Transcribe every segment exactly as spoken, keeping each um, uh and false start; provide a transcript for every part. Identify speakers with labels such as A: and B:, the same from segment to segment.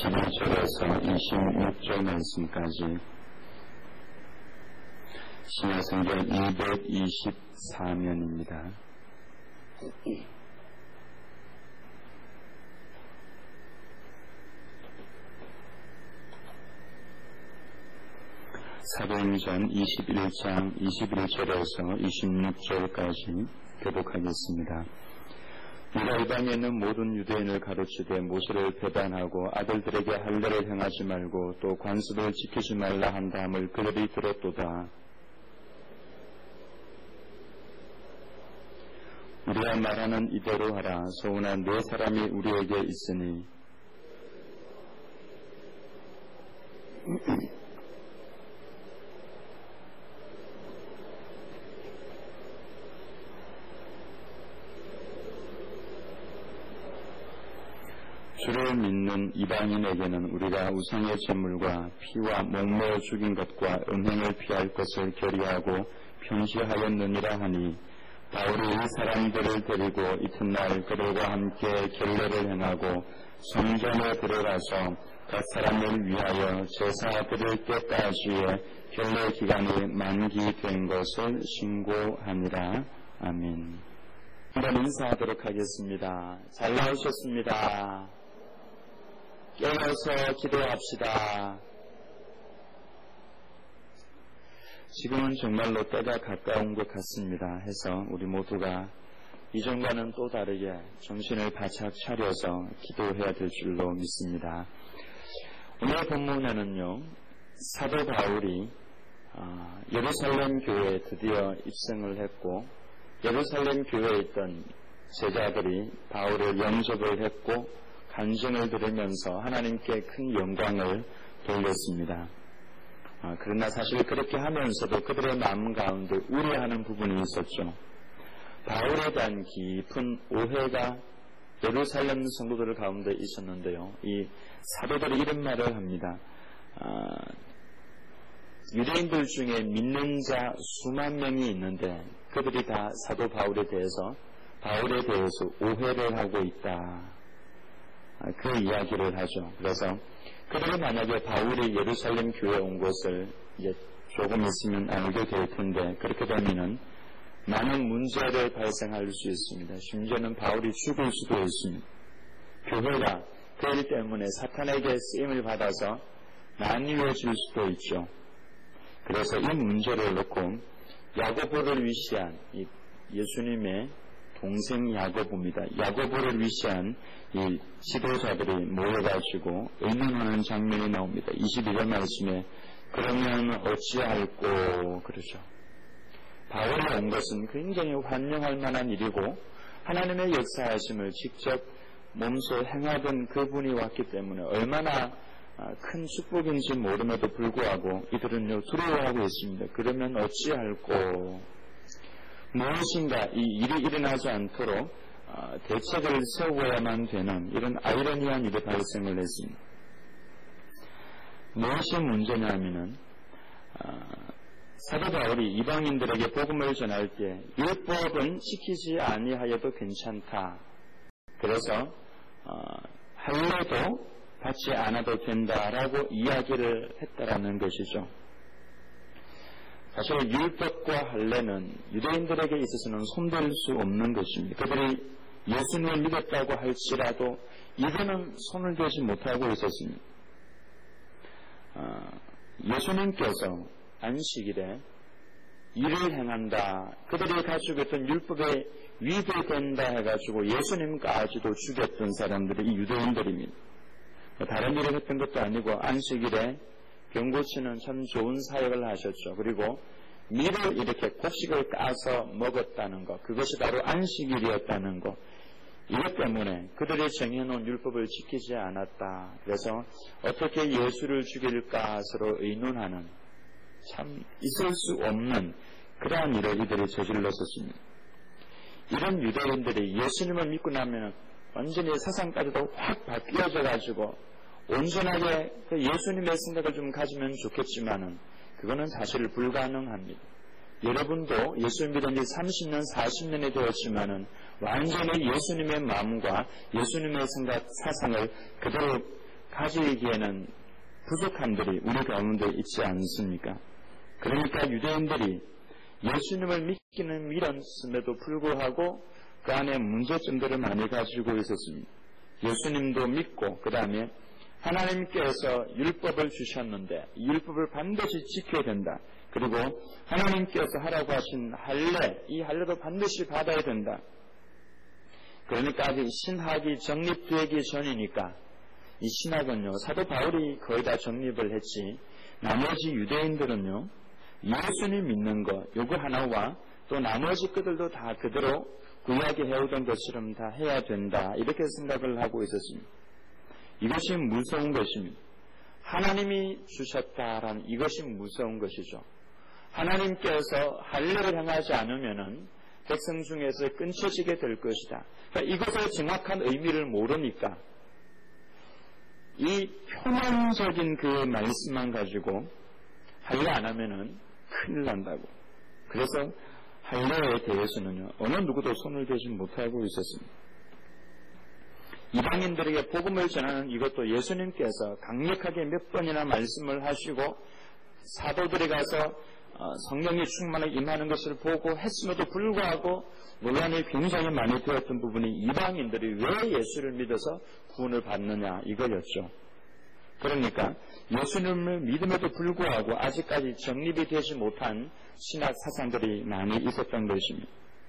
A: 이십일 절에서 이십육 절 말씀까지 신약성경 이백이십사 면입니다. 사도행전 이십일 장 이십일 절에서 이십육 절까지 교독하겠습니다. 네가 이 땅에 있는 모든 유대인을 가르치되 모세를 배반하고 아들들에게 할례를 행하지 말고 또 관습을 지키지 말라 한 다음을 그들이 들었도다. 우리가 말하는 이대로 하라. 소우나 네 사람이 우리에게 있으니 주를 믿는 이방인에게는 우리가 우상의 제물과 피와 목매어 죽인 것과 음행을 피할 것을 결의하고 편시하였느니라 하니 바울이 이 사람들을 데리고 이튿날 그들과 함께 결례를 행하고 성전에 들어가서 각 사람을 위하여 제사 드릴 때까지의 결례 기간이 만기된 것을 신고하니라. 아멘. 한번 인사하도록 하겠습니다. 잘 나오셨습니다. 깨어서 기도합시다. 지금은 정말로 때가 가까운 것 같습니다 해서 우리 모두가 이전과는 또 다르게 정신을 바짝 차려서 기도해야 될 줄로 믿습니다. 오늘 본문에는요, 사도 바울이 예루살렘 교회에 드디어 입성을 했고 예루살렘 교회에 있던 제자들이 바울을 영접을 했고 간증을 들으면서 하나님께 큰 영광을 돌렸습니다. 아, 그러나 사실 그렇게 하면서도 그들의 마음 가운데 우려하는 부분이 있었죠. 바울에 대한 깊은 오해가 예루살렘 성도들 가운데 있었는데요. 이 사도들이 이런 말을 합니다. 아, 유대인들 중에 믿는 자 수만 명이 있는데 그들이 다 사도 바울에 대해서 바울에 대해서 오해를 하고 있다. 그 이야기를 하죠. 그래서 그들이 만약에 바울이 예루살렘 교회에 온 것을 이제 조금 있으면 알게 될 텐데 그렇게 되면은 많은 문제를 발생할 수 있습니다. 심지어는 바울이 죽을 수도 있습니다. 교회가 그 일 때문에 사탄에게 쓰임을 받아서 나뉘어질 수도 있죠. 그래서 이 문제를 놓고 야고보를 위시한 이 예수님의 동생 야고보입니다. 야고보를 위시한 이 지도자들이 모여가지고 의논하는 장면이 나옵니다. 이십일 절 말씀에 그러면 어찌할꼬 그러죠. 바울이 온 것은 굉장히 환영할 만한 일이고 하나님의 역사하심을 직접 몸소 행하던 그분이 왔기 때문에 얼마나 큰 축복인지 모름에도 불구하고 이들은요 두려워하고 있습니다. 그러면 어찌할꼬 무엇인가 이 일이 일어나지 않도록 대책을 세워야만 되는 이런 아이러니한 일이 발생을 했습니다. 무엇이 문제냐면은 사도 바울이 이방인들에게 복음을 전할 때 율법은 지키지 아니하여도 괜찮다. 그래서 할례도 받지 않아도 된다라고 이야기를 했다라는 것이죠. 사실 율법과 할례는 유대인들에게 있어서는 손댈 수 없는 것입니다. 그들이 예수님을 믿었다고 할지라도 이들은 손을 대지 못하고 있었습니다. 어, 예수님께서 안식일에 일을 행한다. 그들이 가지고 있던 율법에 위배된다 해가지고 예수님까지도 죽였던 사람들이 이 유대인들입니다. 다른 일을 했던 것도 아니고 안식일에 병 고치는 참 좋은 사역을 하셨죠. 그리고 밀을 이렇게 곡식을 까서 먹었다는 것, 그것이 바로 안식일이었다는 것. 이것 때문에 그들이 정해놓은 율법을 지키지 않았다. 그래서 어떻게 예수를 죽일까 서로 의논하는 참 있을 수 없는 그러한 일을 이들이 저질렀었습니다. 이런 유대인들이 예수님을 믿고 나면 완전히 사상까지도 확 바뀌어져가지고 온전하게 그 예수님의 생각을 좀 가지면 좋겠지만은 그거는 사실 불가능합니다. 여러분도 예수 믿은 지 삼십 년, 사십 년이 되었지만은 완전히 예수님의 마음과 예수님의 생각, 사상을 그대로 가지기에는 부족함들이 우리 가운데 있지 않습니까? 그러니까 유대인들이 예수님을 믿기는 믿었음에도 불구하고 그 안에 문제점들을 많이 가지고 있었습니다. 예수님도 믿고 그 다음에 하나님께서 율법을 주셨는데 이 율법을 반드시 지켜야 된다. 그리고 하나님께서 하라고 하신 할례, 이 할례도 반드시 받아야 된다. 그러니까 아직 신학이 정립되기 전이니까 이 신학은요, 사도 바울이 거의 다 정립을 했지 나머지 유대인들은요, 예수님 믿는 것, 요거 하나와 또 나머지 것들도 다 그대로 구약에 해오던 것처럼 다 해야 된다. 이렇게 생각을 하고 있었습니다. 이것이 무서운 것입니다. 하나님이 주셨다라는 이것이 무서운 것이죠. 하나님께서 할례를 행하지 않으면은 백성 중에서 끊쳐지게 될 것이다. 그러니까 이것의 정확한 의미를 모르니까 이 표면적인 그 말씀만 가지고 할례 안 하면은 큰일 난다고. 그래서 할례에 대해서는요, 어느 누구도 손을 대지 못하고 있었습니다. 이방인들에게 복음을 전하는 이것도 예수님께서 강력하게 몇 번이나 말씀을 하시고 사도들이 가서 성령이 충만하게 임하는 것을 보고 했음에도 불구하고 논란이 굉장히 많이 되었던 부분이 이방인들이 왜 예수를 믿어서 구원을 받느냐 이거였죠. 그러니까 예수님을 믿음에도 불구하고 아직까지 정립이 되지 못한 신학 사상들이 많이 있었던 것입니다.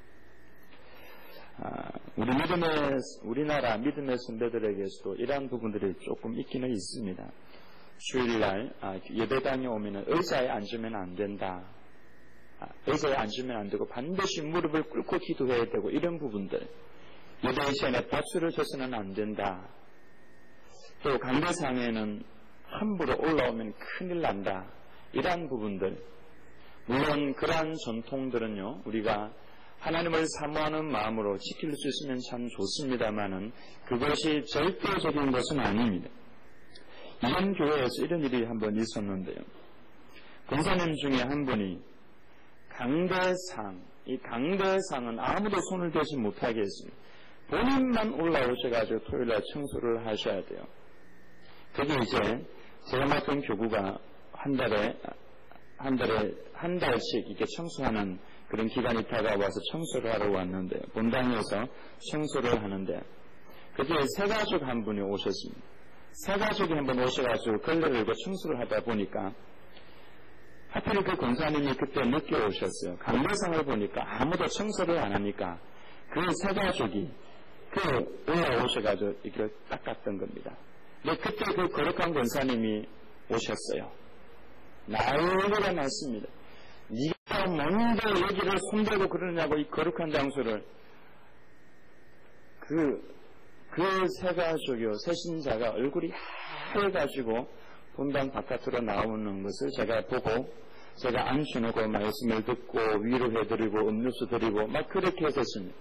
A: 아, 우리 믿음의, 우리나라 믿음의 선배들에게서도 이러한 부분들이 조금 있기는 있습니다. 주일날 아, 예배당에 오면 의자에 앉으면 안 된다. 아, 의자에 앉으면 안 되고 반드시 무릎을 꿇고 기도해야 되고 이런 부분들. 예배 시간에 박수를 쳐서는 안 된다. 또 강대상에는 함부로 올라오면 큰일 난다. 이러한 부분들. 물론 그러한 전통들은요, 우리가 하나님을 사모하는 마음으로 지킬 수 있으면 참 좋습니다만은 그것이 절대적인 것은 아닙니다. 이전 교회에서 이런 일이 한번 있었는데요. 권사님 중에 한 분이 강대상, 이 강대상은 아무도 손을 대지 못하게 했습니다. 본인만 올라오셔가지고 토요일날 청소를 하셔야 돼요. 그게 이제 제가 맡은 교구가 한 달에 한 달에 한 달씩 이렇게 청소하는 그런 기간이 다가와서 청소를 하러 왔는데 본당에서 청소를 하는데 그때 새 가족 한 분이 오셨습니다. 새 가족이 한 번 오셔가지고 걸레를 들고 청소를 하다 보니까 하필 그 권사님이 그때 늦게 오셨어요. 강대상을 보니까 아무도 청소를 안 하니까 그 새 가족이 그 올라오셔가지고 이렇게 닦았던 겁니다. 근데 그때 그 거룩한 권사님이 오셨어요. 난리가 났습니다. 네가 뭔데 여기를 손대고 그러냐고 이 거룩한 장소를. 그, 그 새가족이요, 새신자가 얼굴이 하얘가지고 본당 바깥으로 나오는 것을 제가 보고 제가 앉혀놓고 말씀을 듣고 위로해드리고 음료수 드리고 막 그렇게 했었습니다.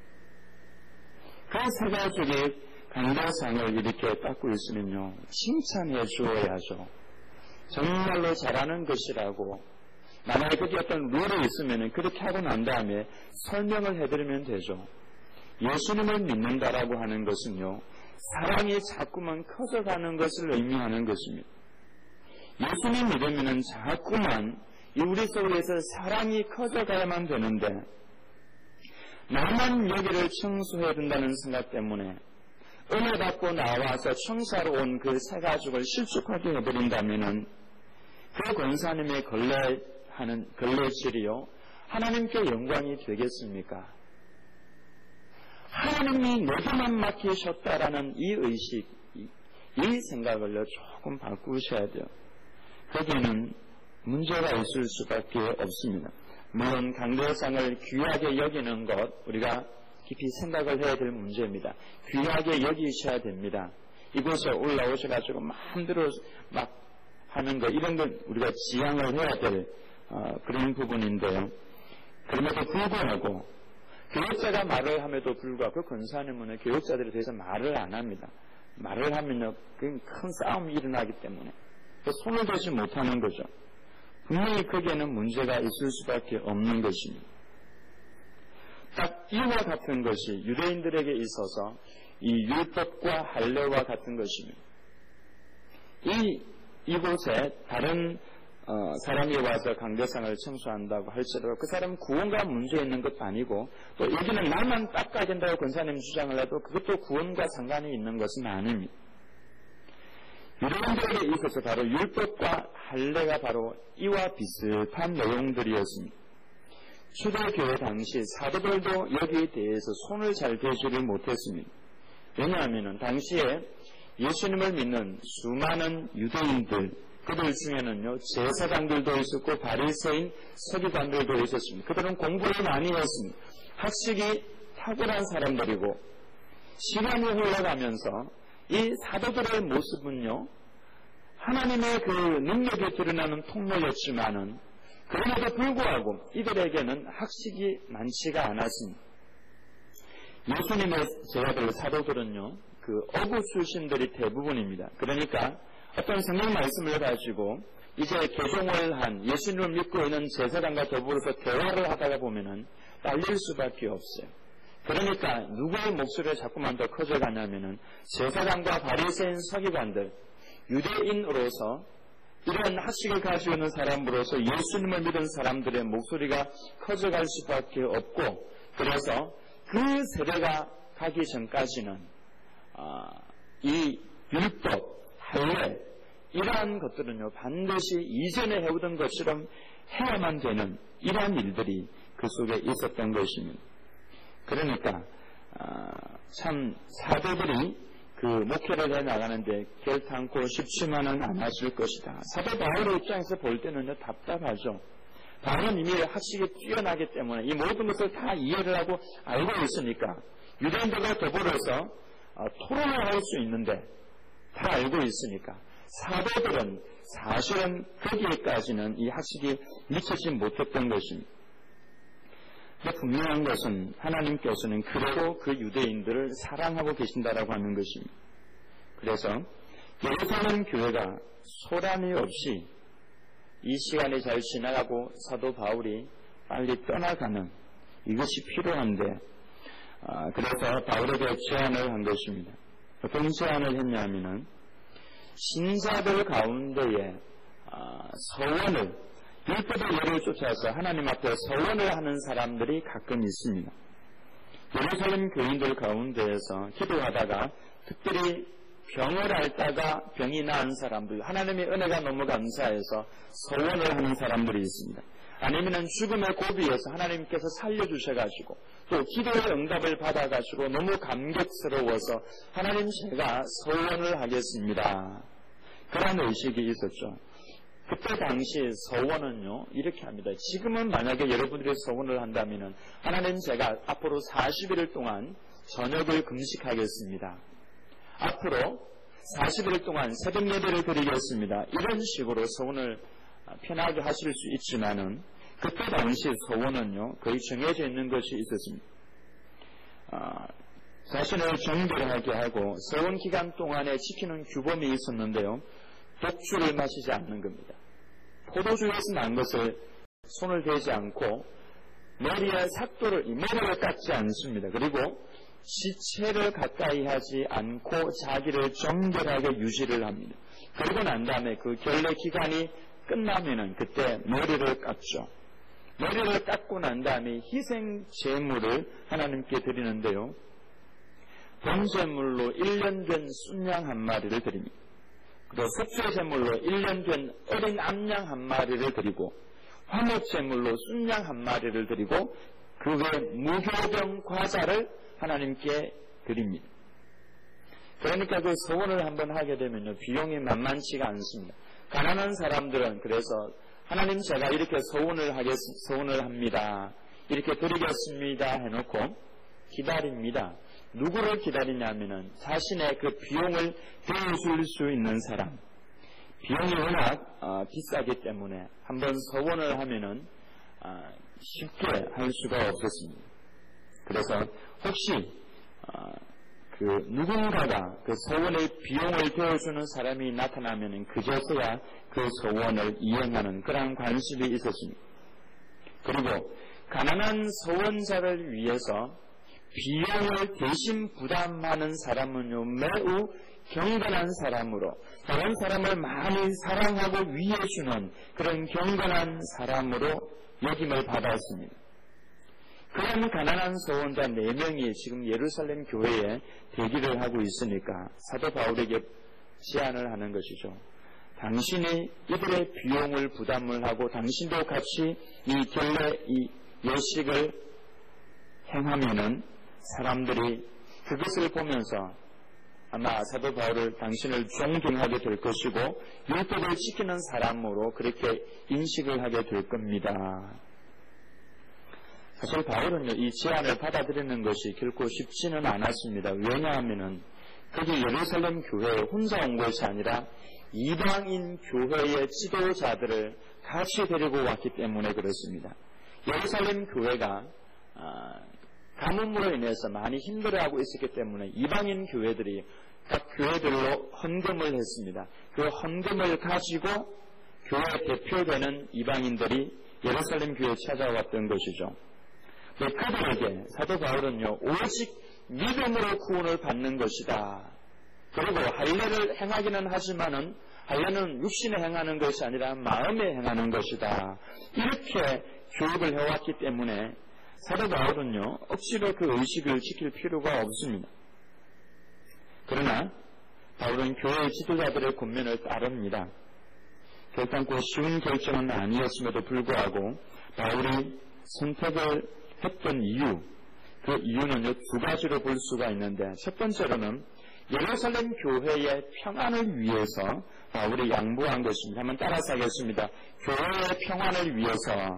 A: 그 새가족이 강대상을 이렇게 닦고 있으면요, 칭찬해 주어야죠. 정말로 잘하는 것이라고. 만약에 그게 어떤 룰이 있으면 그렇게 하고 난 다음에 설명을 해드리면 되죠. 예수님을 믿는다라고 하는 것은요, 사랑이 자꾸만 커져가는 것을 의미하는 것입니다. 예수님 믿으면 자꾸만 우리 속에서 사랑이 커져가야만 되는데 나만 여기를 청소해야 된다는 생각 때문에 은혜 받고 나와서 청소하러 온 그 새 가족을 실족하게 해버린다면은 그 권사님의 걸레하는 걸레질이요, 하나님께 영광이 되겠습니까? 하나님이 내게만 맡기셨다라는 이 의식, 이, 이 생각을요 조금 바꾸셔야 돼요. 거기에는 문제가 있을 수밖에 없습니다. 물론 강대상을 귀하게 여기는 것 우리가 깊이 생각을 해야 될 문제입니다. 귀하게 여기셔야 됩니다. 이곳에 올라오셔가지고 마음대로 막 하는 것, 이런 건 우리가 지양을 해야 될 어, 그런 부분인데요. 그럼에도 불구하고 교육자가 말을 함에도 불구하고 그 권사님은 교육자들에 대해서 말을 안 합니다. 말을 하면요, 큰 싸움이 일어나기 때문에 손을 대지 못하는 거죠. 분명히 거기에는 문제가 있을 수밖에 없는 것입니다. 딱 이와 같은 것이 유대인들에게 있어서 이 율법과 할례와 같은 것입니다. 이 이곳에 다른 어, 사람이 와서 강대상을 청소한다고 할지라도 그 사람 구원과 문제 있는 것도 아니고 또 여기는 나만 닦아야 된다고 권사님 주장을 해도 그것도 구원과 상관이 있는 것은 아닙니다. 유대인들에게 있어서 바로 율법과 할례가 바로 이와 비슷한 내용들이었습니다. 초대교회 당시 사도들도 여기에 대해서 손을 잘 대지를 못했습니다. 왜냐하면 당시에 예수님을 믿는 수많은 유대인들, 그들 중에는요 제사장들도 있었고 바리새인 서기관들도 있었습니다. 그들은 공부를 많이 했습니다. 학식이 탁월한 사람들이고 시간이 흘러가면서 이 사도들의 모습은요 하나님의 그 능력이 드러나는 통로였지만은 그럼에도 불구하고 이들에게는 학식이 많지가 않았습니다. 예수님의 제자들 사도들은요 그 어부 출신들이 대부분입니다. 그러니까 어떤 성경 말씀을 가지고 이제 개종을 한 예수님을 믿고 있는 제사장과 더불어서 대화를 하다가 보면은 딸릴 수밖에 없어요. 그러니까 누구의 목소리가 자꾸만 더 커져가냐면은 제사장과 바리새인 서기관들, 유대인으로서 이런 학식을 가지고 있는 사람으로서 예수님을 믿은 사람들의 목소리가 커져갈 수밖에 없고, 그래서 그 세대가 가기 전까지는 아, 이 율법, 할례 이러한 것들은요 반드시 이전에 해오던 것처럼 해야만 되는 이러한 일들이 그 속에 있었던 것입니다. 그러니까 아, 참 사도들이 그 목회를 해나가는데 결탄코 쉽지만은 않았을 것이다. 사도 바울의 입장에서 볼 때는요 답답하죠. 바울은 이미 학식이 뛰어나기 때문에 이 모든 것을 다 이해를 하고 알고 있으니까 유대인들과 더불어서 어, 토론을 할 수 있는데 다 알고 있으니까 사도들은 사실은 거기에까지는 이 학식이 미치지 못했던 것입니다. 분명한 것은 하나님께서는 그래도 그 유대인들을 사랑하고 계신다라고 하는 것입니다. 그래서 예루살렘 교회가 소란이 없이 이 시간이 잘 지나가고 사도 바울이 빨리 떠나가는 이것이 필요한데 아, 그래서 바울에게 제안을 한 것입니다. 어떤 제안을 했냐면은 신자들 가운데에 아, 서원을 율법의 예를 쫓아서 하나님 앞에 서원을 하는 사람들이 가끔 있습니다. 예루살렘 교인들 가운데에서 기도하다가 특별히 병을 앓다가 병이 나은 사람들, 하나님의 은혜가 너무 감사해서 서원을 하는 사람들이 있습니다. 아니면 죽음의 고비에서 하나님께서 살려주셔가지고 또 기도의 응답을 받아가지고 너무 감격스러워서 하나님 제가 서원을 하겠습니다. 그런 의식이 있었죠. 그때 당시 서원은요 이렇게 합니다. 지금은 만약에 여러분들이 서원을 한다면 하나님 제가 앞으로 사십 일 동안 저녁을 금식하겠습니다. 앞으로 사십 일 동안 새벽 예배를 드리겠습니다. 이런 식으로 서원을 편하게 하실 수 있지만은 그때 당시 서원은요 거의 정해져 있는 것이 있었습니다. 아, 자신을 정결하게 하고 서원 기간 동안에 지키는 규범이 있었는데요. 독주를 마시지 않는 겁니다. 포도주에서 난 것을 손을 대지 않고 머리에 삭도를, 머리를 깎지 않습니다. 그리고 시체를 가까이 하지 않고 자기를 정결하게 유지를 합니다. 그러고 난 다음에 그 결례 기간이 끝나면은 그때 머리를 깎죠. 머리를 깎고 난 다음에 희생 제물을 하나님께 드리는데요. 번제물로 일 년 된 순양 한 마리를 드립니다. 그리고 속죄 제물로 일 년 된 어린 암양 한 마리를 드리고 화목 제물로 순양 한 마리를 드리고 그 외 무교병 과자를 하나님께 드립니다. 그러니까 그 서원을 한번 하게 되면요 비용이 만만치가 않습니다. 가난한 사람들은 그래서 하나님 제가 이렇게 서원을 하겠 서원을 합니다. 이렇게 드리겠습니다 해놓고 기다립니다. 누구를 기다리냐면은 자신의 그 비용을 대줄 수 있는 사람. 비용이 워낙 어, 비싸기 때문에 한번 서원을 하면은 어, 쉽게 할 수가 없었습니다. 그래서 혹시 어, 그 누군가가 그 서원의 비용을 대어주는 사람이 나타나면은 그제서야 그 서원을 이행하는 그런 관습이 있었습니다. 그리고 가난한 서원자를 위해서 비용을 대신 부담하는 사람은요, 매우 경건한 사람으로, 다른 사람을 많이 사랑하고 위해주는 그런 경건한 사람으로 여김을 받았습니다. 그런 가난한 소원자 네 명이 지금 예루살렘 교회에 대기를 하고 있으니까 사도 바울에게 제안을 하는 것이죠. 당신이 이들의 비용을 부담을 하고 당신도 같이 이 결례, 이 예식을 행하면은 사람들이 그것을 보면서 아마 사도 바울을 당신을 존경하게 될 것이고 율법을 지키는 사람으로 그렇게 인식을 하게 될 겁니다. 사실 바울은요, 이 제안을 받아들이는 것이 결코 쉽지는 않았습니다. 왜냐하면은 그게 예루살렘 교회에 혼자 온 것이 아니라 이방인 교회의 지도자들을 같이 데리고 왔기 때문에 그렇습니다. 예루살렘 교회가 가뭄으로 인해서 많이 힘들어하고 있었기 때문에 이방인 교회들이 각 교회들로 헌금을 했습니다. 그 헌금을 가지고 교회 대표되는 이방인들이 예루살렘 교회에 찾아왔던 것이죠. 그들에게 사도 바울은요, 오직 믿음으로 구원을 받는 것이다. 그리고 할례를 행하기는 하지만은 할례는 육신에 행하는 것이 아니라 마음에 행하는 것이다. 이렇게 교육을 해왔기 때문에 사도 바울은요, 억지로 그 의식을 지킬 필요가 없습니다. 그러나 바울은 교회의 지도자들의 권면을 따릅니다. 결단코 쉬운 결정은 아니었음에도 불구하고 바울이 선택을 했던 이유, 그 이유는요, 두 가지로 볼 수가 있는데, 첫 번째로는 예루살렘 교회의 평안을 위해서 바울이 양보한 것입니다. 한번 따라서 하겠습니다. 교회의 평안을 위해서,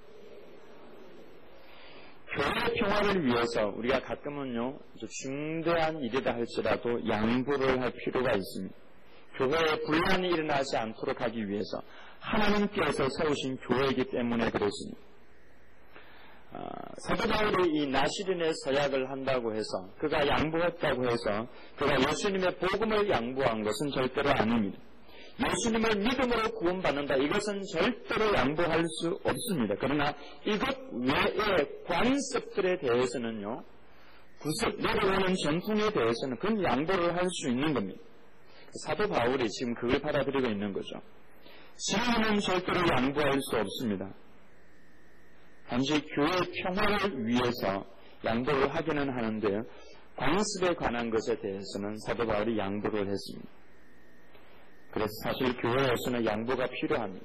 A: 교회의 평안을 위해서 우리가 가끔은요, 중대한 일이다 할지라도 양보를 할 필요가 있습니다. 교회에 분란이 일어나지 않도록 하기 위해서 하나님께서 세우신 교회이기 때문에 그렇습니다. 어, 사도 바울이 이 나시린의 서약을 한다고 해서 그가 양보했다고 해서 그가 예수님의 복음을 양보한 것은 절대로 아닙니다. 예수님을 믿음으로 구원받는다, 이것은 절대로 양보할 수 없습니다. 그러나 이것 외의 관습들에 대해서는요, 구습 내려오는 전통에 대해서는 그건 양보를 할 수 있는 겁니다. 사도 바울이 지금 그걸 받아들이고 있는 거죠. 진리는 절대로 양보할 수 없습니다. 단지 교회 평화를 위해서 양보를 하기는 하는데요, 관습에 관한 것에 대해서는 사도 바울이 양보를 했습니다. 그래서 사실 교회에서는 양보가 필요합니다.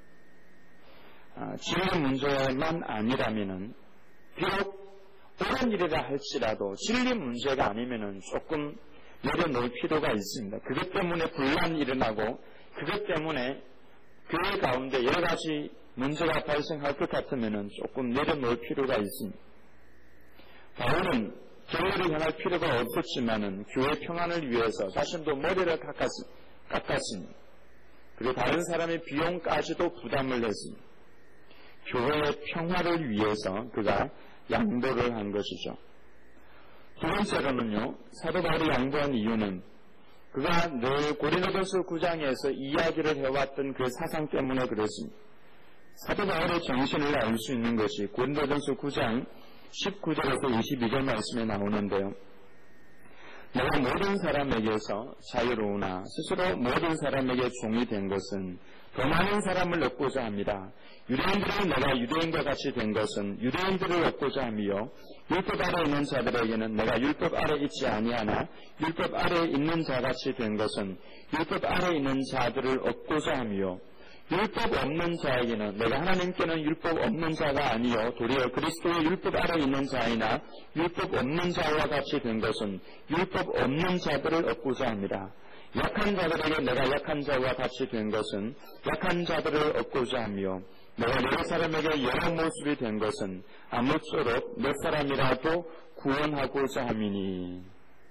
A: 아, 진리 문제만 아니라면은, 비록 옳은 일이라 할지라도 진리 문제가 아니면은 조금 내려놓을 필요가 있습니다. 그것 때문에 분란이 일어나고 그것 때문에 교회 가운데 여러 가지 문제가 발생할 것 같으면 조금 내려놓을 필요가 있습니다. 바울은 교회를 향할 필요가 없었지만은 교회 평안을 위해서 자신도 머리를 깎았습니다. 그리고 다른 사람의 비용까지도 부담을 했습니다. 교회의 평화를 위해서 그가 양보를 한 것이죠. 두 번째로는요, 사도 바울이 양보한 이유는 그가 늘 고린도전서 구 장에서 이야기를 해왔던 그 사상 때문에 그렇습니다. 사도 바울의 정신을 알 수 있는 것이 고린도전서 구 장 십구 절에서 이십이 절 말씀에 나오는데요. 내가 모든 사람에게서 자유로우나 스스로 모든 사람에게 종이 된 것은 더 많은 사람을 얻고자 합니다. 유대인들은 내가 유대인과 같이 된 것은 유대인들을 얻고자 함이요, 율법 아래 있는 자들에게는 내가 율법 아래 있지 아니하나 율법 아래 있는 자같이 된 것은 율법 아래 있는 자들을 얻고자 함이요, 율법 없는 자에게는 내가 하나님께는 율법 없는 자가 아니요 도리어 그리스도의 율법 아래 있는 자이나 율법 없는 자와 같이 된 것은 율법 없는 자들을 얻고자 합니다. 약한 자들에게 내가 약한 자와 같이 된 것은 약한 자들을 얻고자 하며 내가 여러 사람에게 여러 모습이 된 것은 아무쪼록 몇 사람이라도 구원하고자 함이니.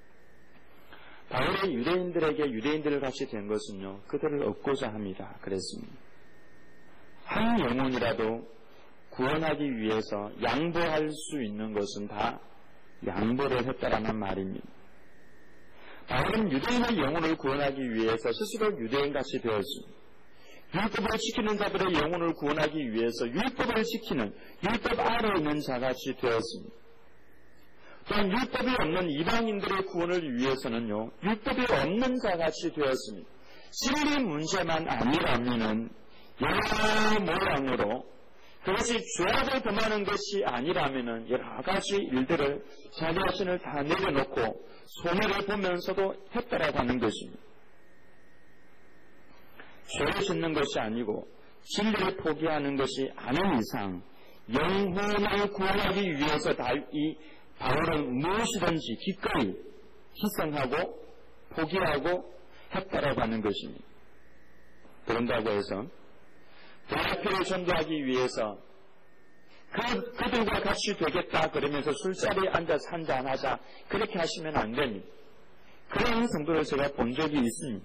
A: 바울이 유대인들에게 유대인들을 같이 된 것은요, 그들을 얻고자 합니다. 그랬습니다. 한 영혼이라도 구원하기 위해서 양보할 수 있는 것은 다 양보를 했다라는 말입니다. 바울은 유대인의 영혼을 구원하기 위해서 스스로 유대인같이 되었습니다. 율법을 지키는 자들의 영혼을 구원하기 위해서 율법을 지키는 율법 아래 있는 자같이 되었습니다. 또한 율법이 없는 이방인들의 구원을 위해서는요, 율법이 없는 자같이 되었습니다. 진리 문제만 아니라면은 여러 모양으로 그것이 죄악을 범하는 것이 아니라면은 여러 가지 일들을 자기 자신을 다 내려놓고 손해를 보면서도 했다라고 하는 것입니다. 죄를 짓는 것이 아니고 진리를 포기하는 것이 아닌 이상 영혼을 구원하기 위해서 이 바울은 무엇이든지 기꺼이 희생하고 포기하고 했다라고 하는 것입니다. 그런다고 해서 대학교를 전도하기 위해서 그, 그들과 같이 되겠다 그러면서 술자리에 앉아서 한잔하자 그렇게 하시면 안 됩니다. 그런 성도를 제가 본 적이 있습니다.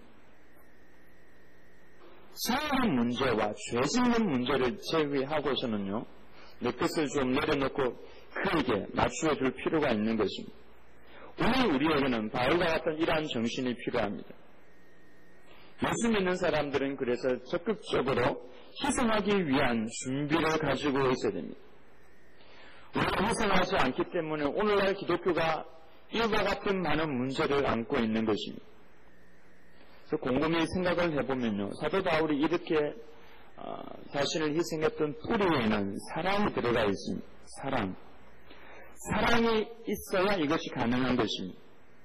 A: 사는 문제와 죄 짓는 문제를 제외하고서는요, 내 뜻을 좀 내려놓고 크게 맞추어 줄 필요가 있는 것입니다. 오늘 우리에게는 바울과 같은 이러한 정신이 필요합니다. 예수 믿는 사람들은 그래서 적극적으로 희생하기 위한 준비를 가지고 있어야 됩니다. 우리가 희생하지 않기 때문에 오늘날 기독교가 이와 같은 많은 문제를 안고 있는 것입니다. 그래서 곰곰이 생각을 해보면요, 사도 바울이 이렇게 어, 자신을 희생했던 뿌리에는 사랑이 들어가 있습니다. 사랑. 사랑이 있어야 이것이 가능한 것입니다.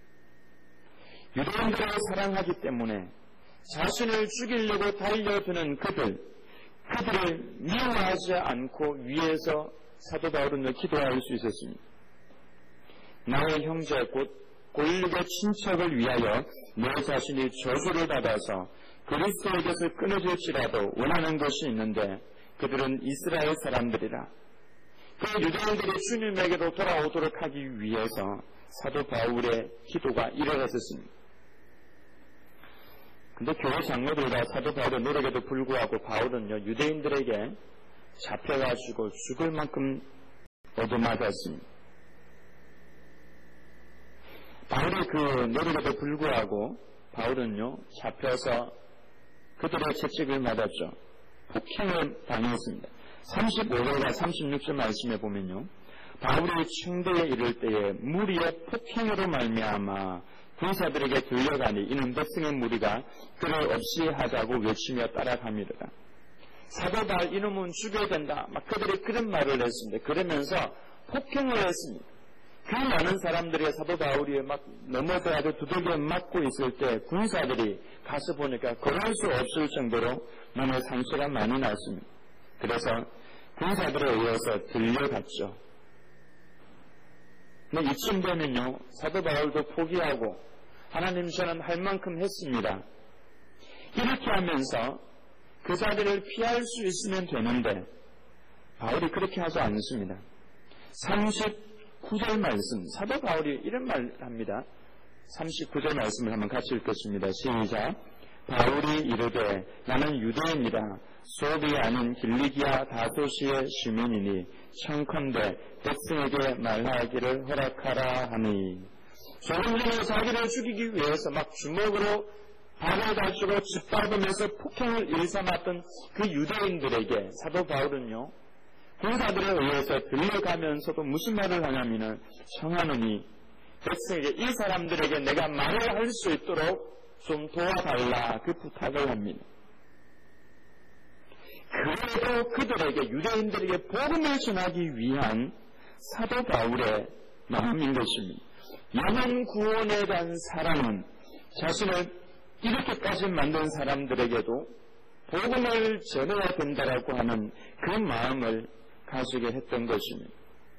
A: 유대인들을 사랑하기 때문에 자신을 죽이려고 달려드는 그들, 그들을 미워하지 않고 위에서 사도 바울은 기도할 수 있었습니다. 나의 형제 곧 골리의 친척을 위하여 내 자신이 저주를 받아서 그리스도에게서 끊어질지라도 원하는 것이 있는데 그들은 이스라엘 사람들이라. 그 유대인들이 주님에게로 돌아오도록 하기 위해서 사도 바울의 기도가 이루어졌습니다. 근데 교회 장로들과 사도 바울의 노력에도 불구하고 바울은요, 유대인들에게 잡혀가지고 죽을 만큼 얻어맞았습니다. 바울의 그 노력에도 불구하고 바울은요, 잡혀서 그들의 채찍을 맞았죠. 폭행을 당했습니다. 삼십오 절과 삼십육 절 말씀에 보면요, 바울이 청대에 이를 때에 무리의 폭행으로 말미암아 군사들에게 들려가니 이는 백성의 무리가 그를 없이 하자고 외치며 따라갑니다. 사도 바울 이놈은 죽여야 된다. 막 그들이 그런 말을 했습니다. 그러면서 폭행을 했습니다. 그 많은 사람들이 사도 바울이 막 넘어져가지고 두들겨 맞고 있을 때 군사들이 가서 보니까 걸을 수 없을 정도로 몸에 상처가 많이 났습니다. 그래서 군사들에 의해서 들려갔죠. 근데 이쯤 되면요, 사도 바울도 포기하고 하나님 저는 할 만큼 했습니다. 이렇게 하면서 그 자리를 피할 수 있으면 되는데 바울이 그렇게 하지 않습니다. 삼십구 절 말씀, 사도 바울이 이런 말을 합니다. 삼십구 절 말씀을 한번 같이 읽겠습니다. 시작. 바울이 이르되 나는 유대인이라 소비 아닌 길리기아 다소시의 시민이니 청컨대 백성에게 말하기를 허락하라 하니. 조금 전에 자기를 죽이기 위해서 막 주먹으로 발을 가지고 짓밟으면서 폭행을 일삼았던 그 유대인들에게 사도 바울은요, 군사들에 의해서 들려가면서도 무슨 말을 하냐면은 청하노니 백성에게 이 사람들에게 내가 말을 할 수 있도록 좀 도와달라 그 부탁을 합니다. 그래도 그들에게 유대인들에게 복음을 전하기 위한 사도 바울의 마음인 것입니다. 영혼 구원에 대한 사랑은 자신을 이렇게까지 만든 사람들에게도 복음을 전해야 된다라고 하는 그 마음을 가지게 했던 것입니다.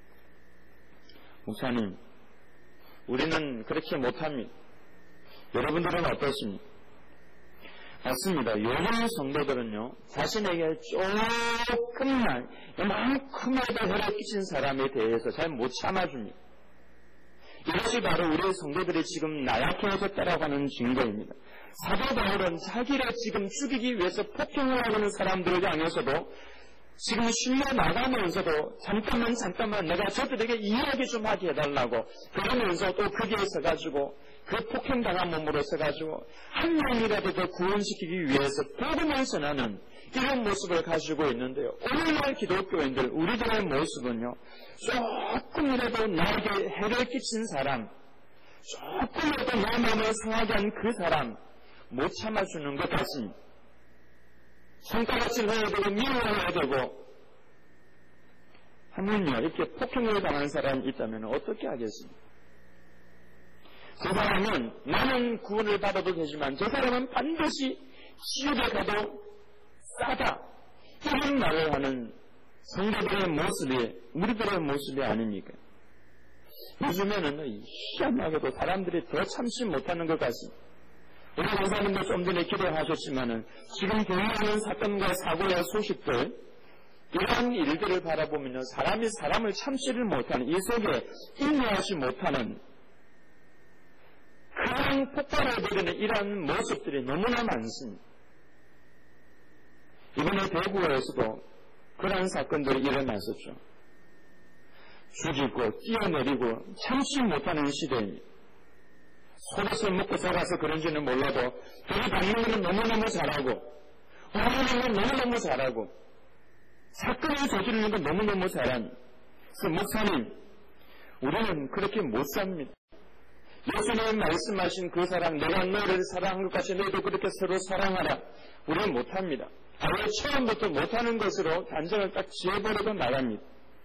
A: 목사님, 우리는 그렇게 못합니다. 여러분들은 어떻습니까? 맞습니다. 요즘 성도들은요, 자신에게 조금만 이만큼이라도 해를 끼친 사람에 대해서 잘 못 참아줍니다. 이것이 바로 우리 성도들이 지금 나약해졌다라고 하는 증거입니다. 사도 바울은 자기를 지금 죽이기 위해서 폭행을 하는 사람들을 향해서도 지금 실려 나가면서도 잠깐만 잠깐만 내가 저들에게 이야기 좀 하게 해달라고 그러면서 또 거기에 서가지고 그 폭행당한 몸으로 서가지고 한 명이라도 더 구원시키기 위해서 복음을 전하는 이런 모습을 가지고 있는데요. 오늘날 기독교인들, 우리들의 모습은요, 조금이라도 나에게 해를 끼친 사람, 조금이라도 내 마음을 상하게 한 그 사람 못 참아주는 것 같습니다. 손가락질 해야 되고 미워해야 되고 하면요, 이렇게 폭행을 당한 사람이 있다면 어떻게 하겠습니까? 그 사람은 나는 구원을 받아도 되지만 저 사람은 반드시 지옥에 가도 싸다, 이런 말을 하는 성도들의 모습이 우리들의 모습이 아닙니까? 요즘에는 희한하게도 사람들이 더 참지 못하는 것 같습니다. 우리 목사님도 좀 전에 기도하셨지만은 지금 경험하는 사건과 사고의 소식들, 이러한 일들을 바라보면요, 사람이 사람을 참지를 못하는, 이 속에 인내하지 못하는 그냥 폭발해버리는 이러한 모습들이 너무나 많습니다. 이번에 대구에서도 그러한 사건들이 일어났었죠. 죽이고 뛰어내리고 참지 못하는 시대입니다. 속옷을 먹고 살아서 그런지는 몰라도 저기 받는 건 너무너무 잘하고 화내는 건 너무너무 잘하고 사건을 저지르는 건 너무너무 잘합니다. 그래서 목사님, 우리는 그렇게 못 삽니다. 예수님 말씀하신 그 사랑, 내가 너를 사랑한 것 같이 너희도 그렇게 서로 사랑하라. 우리는 못합니다. 아예 처음부터 못하는 것으로 단정을 딱 지어버리고 나갑니다.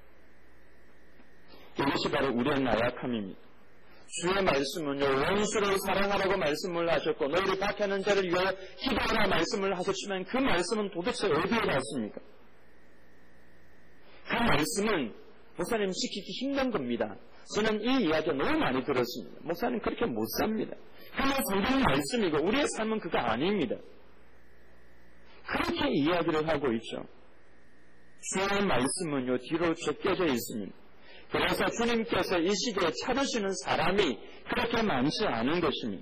A: 이것이 바로 우리의 나약함입니다. 주의 말씀은요, 원수를 사랑하라고 말씀을 하셨고 너희를 박해하는 자를 위하여 기도하라 말씀을 하셨지만 그 말씀은 도대체 어디에 갔습니까? 그 말씀은 목사님 지키기 힘든 겁니다. 저는 이 이야기 너무 많이 들었습니다. 목사님 그렇게 못 삽니다. 그냥 성경 말씀이고 우리의 삶은 그거 아닙니다. 그렇게 이야기를 하고 있죠. 주의 말씀은요, 뒤로 쫓겨져 있습니다. 그래서 주님께서 이 시대에 찾으시는 사람이 그렇게 많지 않은 것입니다.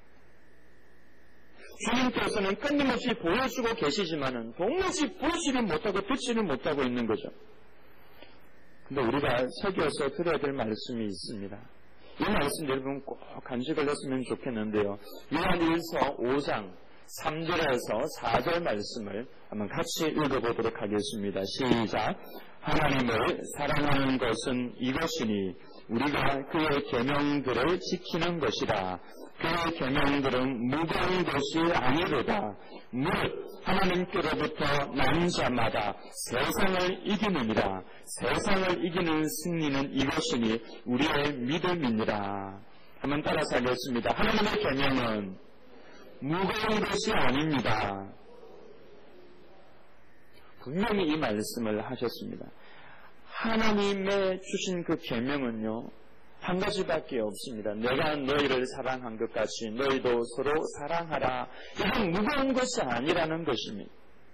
A: 주님께서는 끊임없이 보여주고 계시지만은 도무지 보지를 못하고 듣지를 못하고 있는 거죠. 근데 우리가 새겨서 들어야 될 말씀이 있습니다. 이 말씀 여러분 꼭 간직을 했으면 좋겠는데요. 요한일서 오 장 삼 절에서 사 절 말씀을 한번 같이 읽어보도록 하겠습니다. 시작. 하나님을 사랑하는 것은 이것이니 우리가 그의 계명들을 지키는 것이라. 그의 계명들은 무거운 것이 아니로다. 무릇 하나님께로부터 난 자마다 세상을 이기느니라. 세상을 이기는 승리는 이것이니 우리의 믿음이니라. 한번 따라서 하겠습니다. 하나님의 계명은 무거운 것이 아닙니다. 분명히 이 말씀을 하셨습니다. 하나님의 주신 그 계명은요, 한 가지밖에 없습니다. 내가 너희를 사랑한 것 같이 너희도 서로 사랑하라. 이건 무거운 것이 아니라는 것입니다.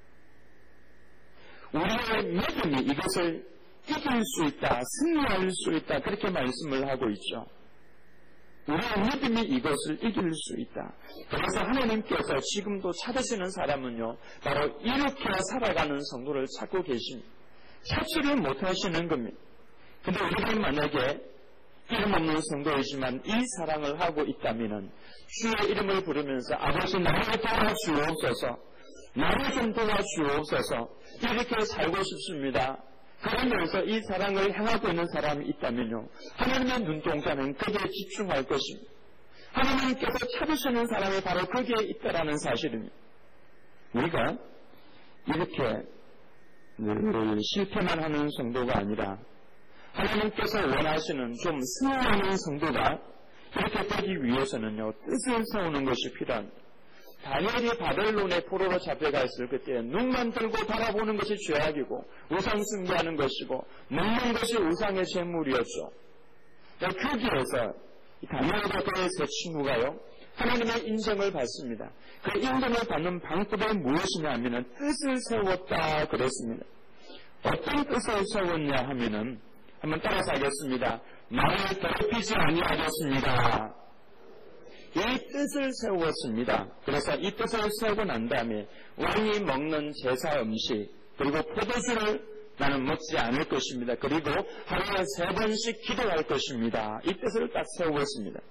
A: 우리의 믿음이 이것을 이길 수 있다, 승리할 수 있다, 그렇게 말씀을 하고 있죠. 우리의 믿음이 이것을 이길 수 있다. 그래서 하나님께서 지금도 찾으시는 사람은요, 바로 이렇게 살아가는 성도를 찾고 계십니다. 찾지를 못하시는 겁니다. 근데 우리가 만약에 이름 없는 성도이지만 이 사랑을 하고 있다면 주의 이름을 부르면서 아버지 나를 도와주옵소서, 나를 좀 도와주옵소서, 이렇게 살고 싶습니다. 그러면서 이 사랑을 행하고 있는 사람이 있다면요, 하나님의 눈동자는 거기에 집중할 것입니다. 하나님께서 찾으시는 사람이 바로 거기에 있다라는 사실입니다. 우리가 이렇게 늘 실패만 하는 성도가 아니라 하나님께서 원하시는 좀 승리하는 성도가 이렇게 되기 위해서는요, 뜻을 세우는 것이 필요합니다. 다니엘이 바벨론의 포로로 잡혀가 있을 그때 눈만 들고 바라보는 것이 죄악이고 우상 숭배하는 것이고 먹는 것이 우상의 제물이었죠. 거기에서 다니엘과 그의 세 친구가요, 하나님의 인정을 받습니다. 그 인정을 받는 방법이 무엇이냐 하면은 뜻을 세웠다 그랬습니다. 어떤 뜻을 세웠냐 하면은 한번 따라서 하겠습니다. 나를 괴롭히지 아니하겠습니다. 이 뜻을 세웠습니다. 그래서 이 뜻을 세우고 난 다음에 왕이 먹는 제사 음식 그리고 포도주를 나는 먹지 않을 것입니다. 그리고 하루에 세 번씩 기도할 것입니다. 이 뜻을 딱 세웠습니다.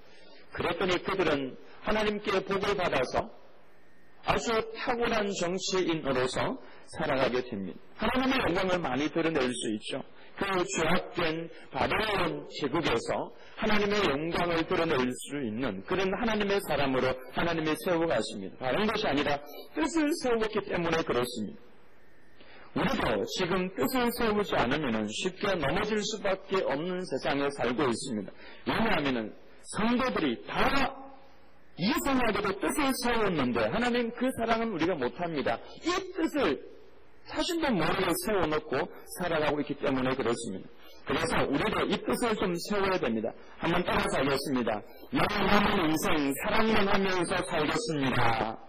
A: 그랬더니 그들은 하나님께 복을 받아서 아주 탁월한 정치인으로서 살아가게 됩니다. 하나님의 영광을 많이 드러낼 수 있죠. 그 죄악된 바벨론 제국에서 하나님의 영광을 드러낼 수 있는 그런 하나님의 사람으로 하나님이 세워가십니다. 다른 것이 아니라 뜻을 세웠기 때문에 그렇습니다. 우리도 지금 뜻을 세우지 않으면 쉽게 넘어질 수밖에 없는 세상에 살고 있습니다. 왜냐하면 성도들이 다 이상하게도 뜻을 세웠는데 하나님 그 사랑은 우리가 못합니다. 이 뜻을 자신도 모르게 세워놓고 살아가고 있기 때문에 그렇습니다. 그래서 우리도 이 뜻을 좀 세워야 됩니다. 한번 따라서 하겠습니다. 나는 남은 인생 사랑만 하면서 살겠습니다.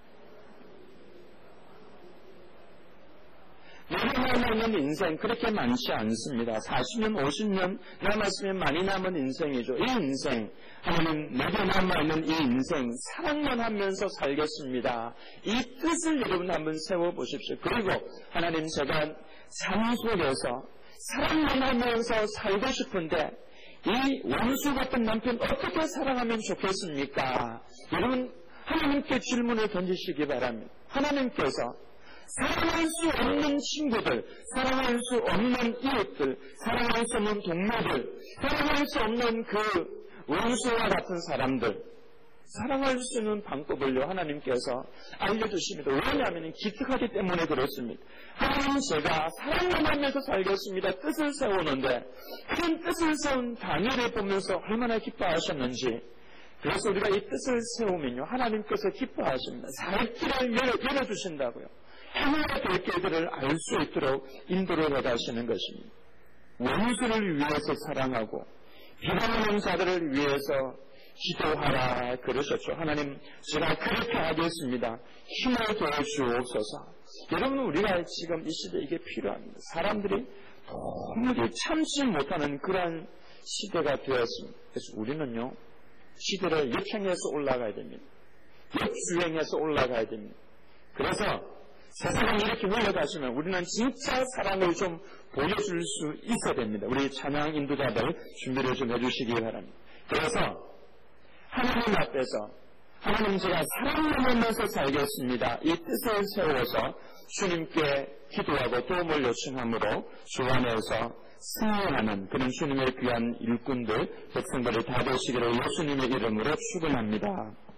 A: 내게 남아있는 인생 그렇게 많지 않습니다. 사십 년, 오십 년 남았으면 많이 남은 인생이죠. 이 인생, 하나님 내게 남아있는 이 인생 사랑만 하면서 살겠습니다. 이 뜻을 여러분 한번 세워보십시오. 그리고 하나님 제가 삶 속에서 사랑만 하면서 살고 싶은데 이 원수 같은 남편 어떻게 사랑하면 좋겠습니까? 여러분 하나님께 질문을 던지시기 바랍니다. 하나님께서 사랑할 수 없는 친구들, 사랑할 수 없는 이웃들, 사랑할 수 없는 동료들, 사랑할 수 없는 그 원수와 같은 사람들, 사랑할 수 있는 방법을요 하나님께서 알려주십니다. 왜냐하면 기특하기 때문에 그렇습니다. 하나님 제가 사랑만 하면서 살겠습니다. 뜻을 세우는데 그런 뜻을 세운 다니엘을 보면서 얼마나 기뻐하셨는지, 그래서 우리가 이 뜻을 세우면요 하나님께서 기뻐하십니다. 살 길을 열어, 열어주신다고요. 행해야 될 길들을 알 수 있도록 인도를 받아시는 것입니다. 원수를 위해서 사랑하고 비방하는 자들을 위해서 기도하라 그러셨죠. 하나님 제가 그렇게 하겠습니다. 힘을 더해 주옵소서. 여러분 우리가 지금 이 시대에 이게 필요합니다. 사람들이 도무지 참지 못하는 그러한 시대가 되었습니다. 그래서 우리는요 시대를 역행해서 올라가야 됩니다. 역주행해서 올라가야 됩니다. 그래서 세상이 이렇게 흘러가시면 우리는 진짜 사랑을 좀 보여줄 수 있어야 됩니다. 우리 찬양 인도자들 준비를 좀 해주시기 바랍니다. 그래서 하나님 앞에서 하나님 제가 사랑만 하면서 살겠습니다. 이 뜻을 세워서 주님께 기도하고 도움을 요청함으로 주 안에서 승리하는 그런 주님의 귀한 일꾼들, 백성들을 다 되시기를 예수님의 이름으로 축원합니다.